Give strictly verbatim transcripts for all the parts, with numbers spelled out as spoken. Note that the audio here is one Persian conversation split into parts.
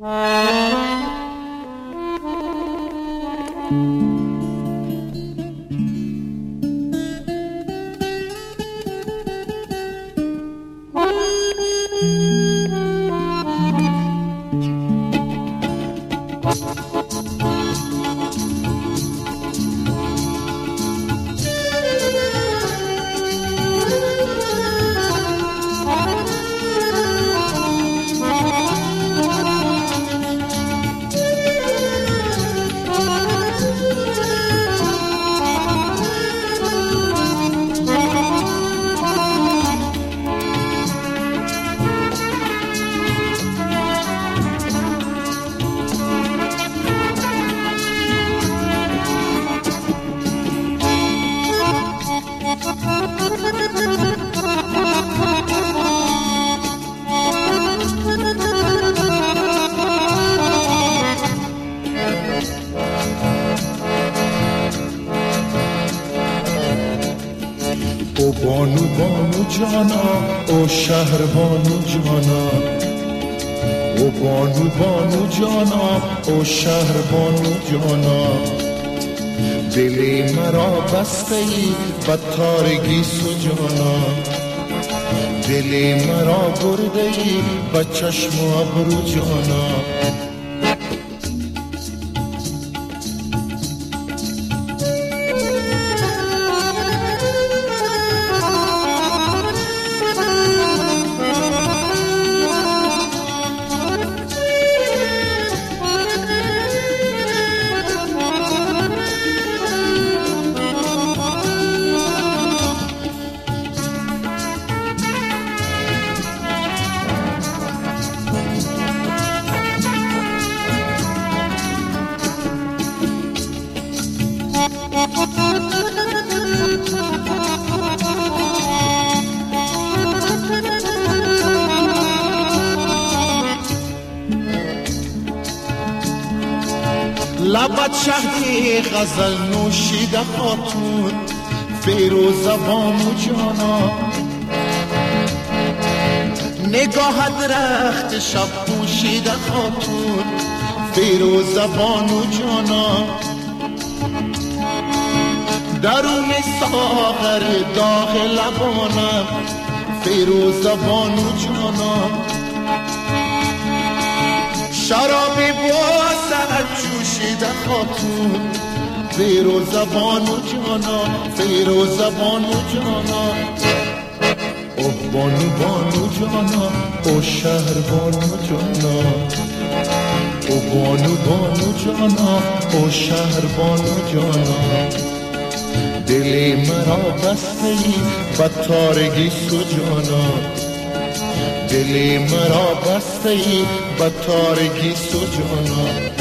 او بانو بانو جانا، او شهر بانو جانا، او بانو بانو جانا، او شهر بانو جانا. دلی مرا بسته ای به تارگی سجانا، دلی مرا برده ای به چشم و ابرو جانا. لبت شهدی غزل نوشیده خاتون، فیروزه بانو جانا. نگاهت رخت شب پوشیده خاتون، فیروزه بانو جانا. درون ساغر داغ لبانم، فیروزه بانو جانا. شرابی بازد جوشیده خاتون، فیروزه بانو جانا، فیروزه بانو جانا. او بانو بانو جانا، او شهر بانو جانا، او بانو بانو جانا، او شهر بانو جانا. دلی مرا بسته ای به تارگی سجانا، دلی مرا بسته ای به تارگی سجانا.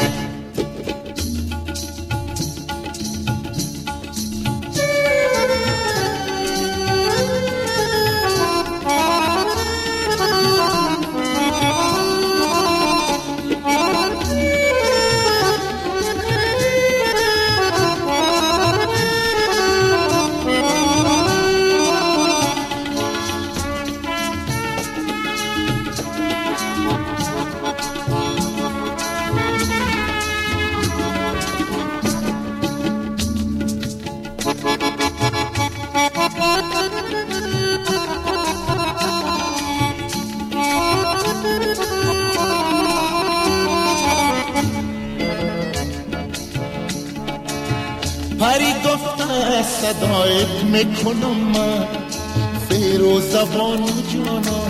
پری گفته صدایت میکنم من، فیروزه بانو جانا.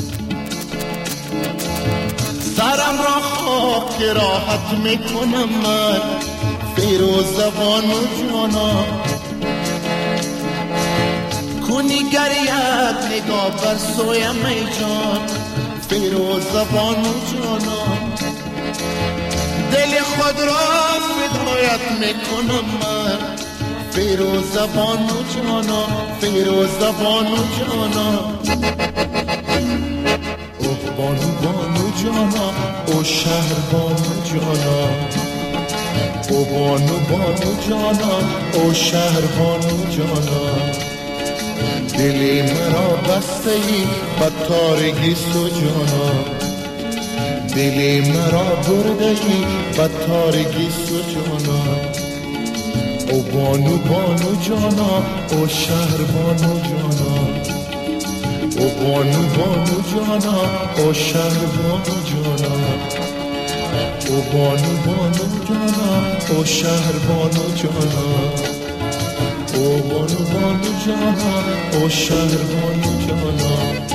سرم را خاک راحت میکنم من، فیروزه بانو جانا. کنی گریت نگاه بر سویم ای جان، فیروزه بانو جانا. دل خود را فدایت میکنم من، فیروزه بانو جانا، فیروزه بانو جانا. او بانو بانو جانا، او شهر بانو جانا، او بانو بانو جانا، او شهر بانو جانا. دلی مرا بسته ای به تارگی سجانا، دل مرا برده ای بدتارگی سجانا او بانو بانو جانا او شهر بانو جانا او بانو بانو جانا او شهر بانو جانا او بانو بانو جانا او شهر بانو جانا او بانو بانو جانا او شهر بانو جانا.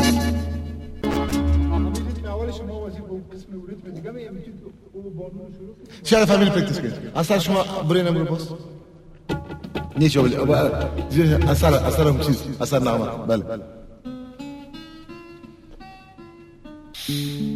شاید فامیلی پرکتیس کنید. اصلا شما برین امرو باز نیچه ولی اثر اثر هم چیز اثر نامه. بله